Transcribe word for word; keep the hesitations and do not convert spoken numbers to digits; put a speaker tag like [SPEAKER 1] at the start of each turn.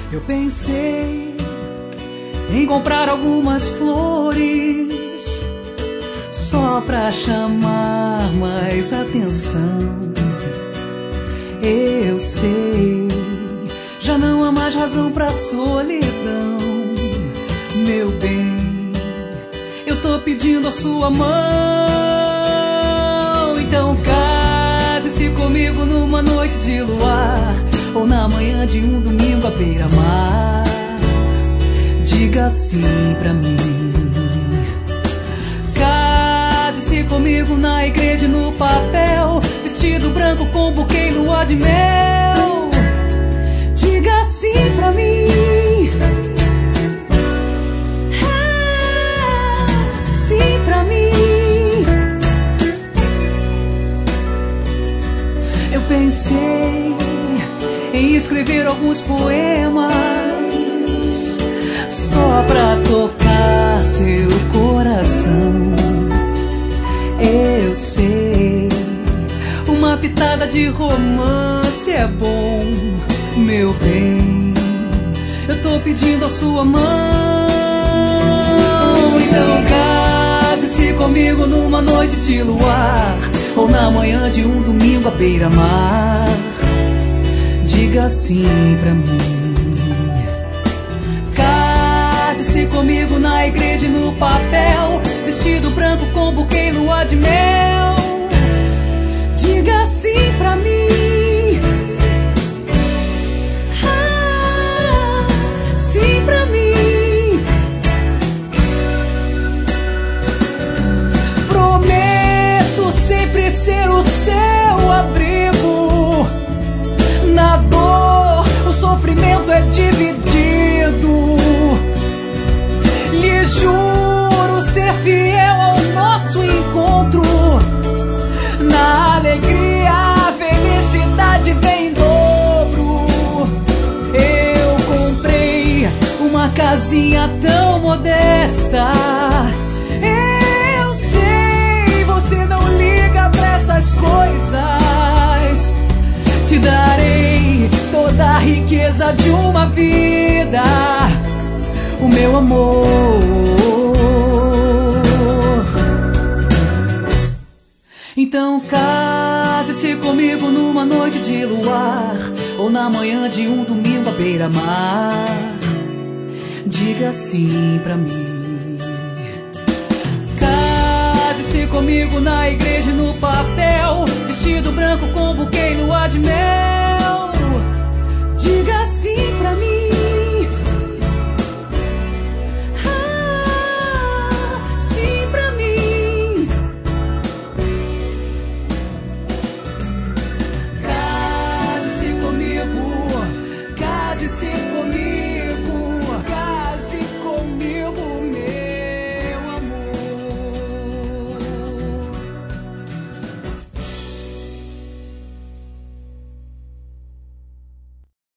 [SPEAKER 1] Eu pensei em comprar algumas flores só pra chamar mais atenção. Eu sei, já não há mais razão pra solidão. Meu bem, eu tô pedindo a sua mão. Então case-se comigo numa noite de luar, ou na manhã de um domingo à beira-mar. Diga sim pra mim. Case-se comigo na igreja no papel, vestido branco com buquê e lua de mel. Diga sim pra mim. Ah, sim pra mim. Eu pensei em escrever alguns poemas só pra tocar seu coração. Eu sei, uma pitada de romance é bom, meu bem. Eu tô pedindo a sua mão. Então case-se comigo numa noite de luar, ou na manhã de um domingo à beira-mar. Diga sim pra mim. Case-se comigo na igreja no papel, vestido branco com buquê e lua de mel. Diga sim pra mim. Ah, sim pra mim. Prometo sempre ser o seu abrigo. Na dor, o sofrimento é dividido. Lhe juro ser fiel ao nosso encontro. Na alegria, a felicidade vem em dobro. Eu comprei uma casinha tão modesta. Eu sei, você não liga pra essas coisas. Te darei toda a riqueza de uma vida, o meu amor. Então case-se comigo numa noite de luar, ou na manhã de um domingo à beira-mar. Diga sim pra mim. Case-se comigo na igreja no papel, vestido branco com buquê e lua de mel. Diga sim pra mim. Se